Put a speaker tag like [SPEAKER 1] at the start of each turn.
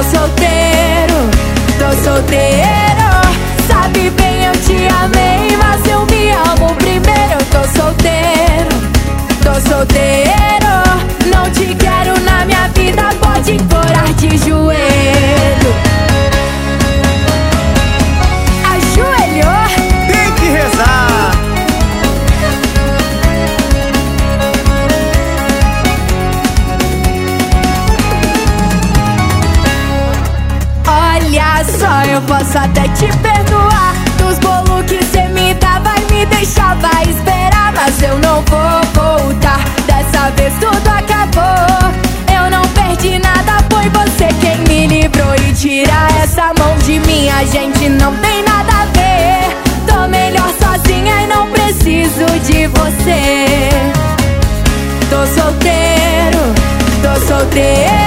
[SPEAKER 1] solteiro. Sabe bem, eu te amei, mas eu me amo primeiro. Eu tô solteiro. Não te quero na minha vida, pode implorar de joelho. Ajoelhou,
[SPEAKER 2] tem que rezar.
[SPEAKER 1] Olha só, eu posso até te perdoar. Dos bolos que cê me dá, vai me deixar, vai esperar. Mas eu não vou voltar, dessa vez tudo acabou. Eu não perdi nada, foi você quem me livrou. E tirar essa mão de mim, a gente não tem nada a ver. Tô melhor sozinha e não preciso de você. Tô solteiro.